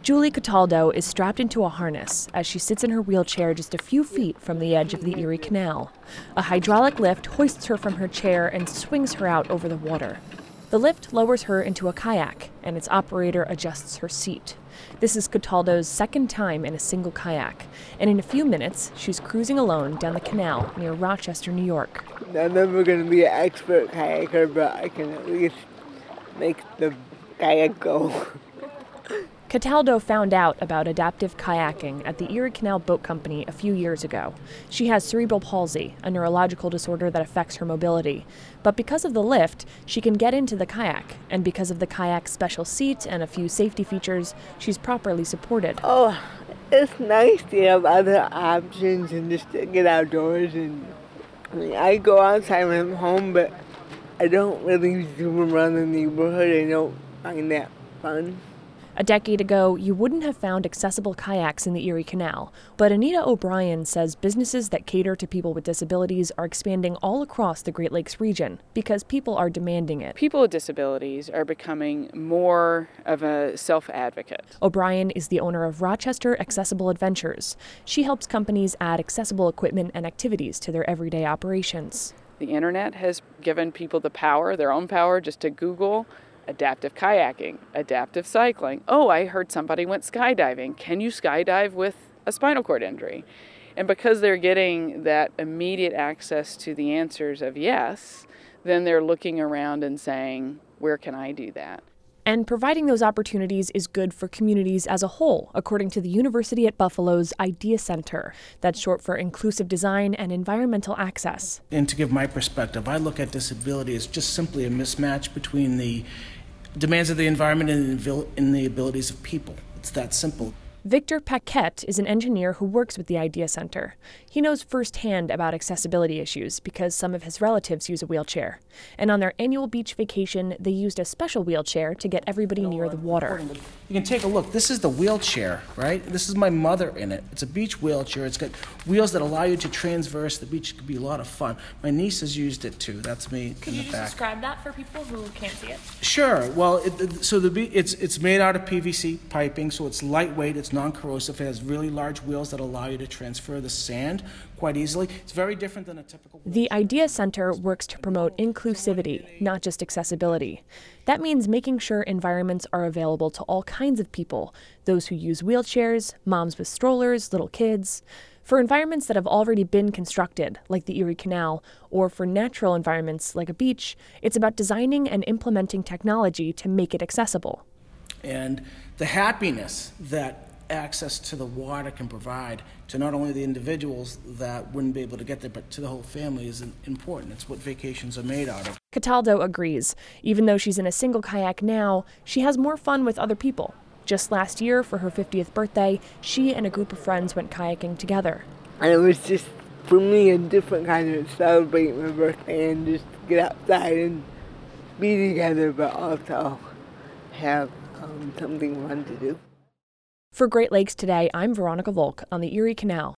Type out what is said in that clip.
Julie Cataldo is strapped into a harness as she sits in her wheelchair just a few feet from the edge of the Erie Canal. A hydraulic lift hoists her from her chair and swings her out over the water. The lift lowers her into a kayak, and its operator adjusts her seat. This is Cataldo's second time in a single kayak, and in a few minutes, she's cruising alone down the canal near Rochester, New York. I'm never going to be an expert kayaker, but I can at least make the kayak go. Cataldo found out about adaptive kayaking at the Erie Canal Boat Company a few years ago. She has cerebral palsy, a neurological disorder that affects her mobility. But because of the lift, she can get into the kayak, and because of the kayak's special seat and a few safety features, she's properly supported. Oh, it's nice to have other options and just to get outdoors. And I go outside when I'm home, but I don't really zoom around the neighborhood. I don't find that fun. A decade ago, you wouldn't have found accessible kayaks in the Erie Canal, but Anita O'Brien says businesses that cater to people with disabilities are expanding all across the Great Lakes region because people are demanding it. People with disabilities are becoming more of a self-advocate. O'Brien is the owner of Rochester Accessible Adventures. She helps companies add accessible equipment and activities to their everyday operations. The internet has given people the power, their own power, just to Google adaptive kayaking, adaptive cycling. Oh, I heard somebody went skydiving. Can you skydive with a spinal cord injury? And because they're getting that immediate access to the answers of yes, then they're looking around and saying, where can I do that? And providing those opportunities is good for communities as a whole, according to the University at Buffalo's IDEA Center. That's short for Inclusive Design and Environmental Access. And to give my perspective, I look at disability as just simply a mismatch between the demands of the environment and the abilities of people. It's that simple. Victor Paquette is an engineer who works with the IDEA Center. He knows firsthand about accessibility issues because some of his relatives use a wheelchair. And on their annual beach vacation, they used a special wheelchair to get everybody near the water. You can take a look. This is the wheelchair, right? This is my mother in it. It's a beach wheelchair. It's got wheels that allow you to transverse the beach. It could be a lot of fun. My niece has used it too. That's me in the back. Could you just describe that for people who can't see it? Sure. Well, it's made out of PVC piping, so it's lightweight. It's non-corrosive. It has really large wheels that allow you to transfer the sand quite easily. It's very different than a typical wheelchair. The IDEA Center works to promote inclusivity, not just accessibility. That means making sure environments are available to all kinds of people, those who use wheelchairs, moms with strollers, little kids. For environments that have already been constructed, like the Erie Canal, or for natural environments like a beach, it's about designing and implementing technology to make it accessible. And the happiness that access to the water can provide to not only the individuals that wouldn't be able to get there, but to the whole family is important. It's what vacations are made out of. Cataldo agrees. Even though she's in a single kayak now, she has more fun with other people. Just last year, for her 50th birthday, she and a group of friends went kayaking together. And it was just, for me, a different kind of celebrate my birthday and just get outside and be together, but also have something fun to do. For Great Lakes Today, I'm Veronica Volk on the Erie Canal.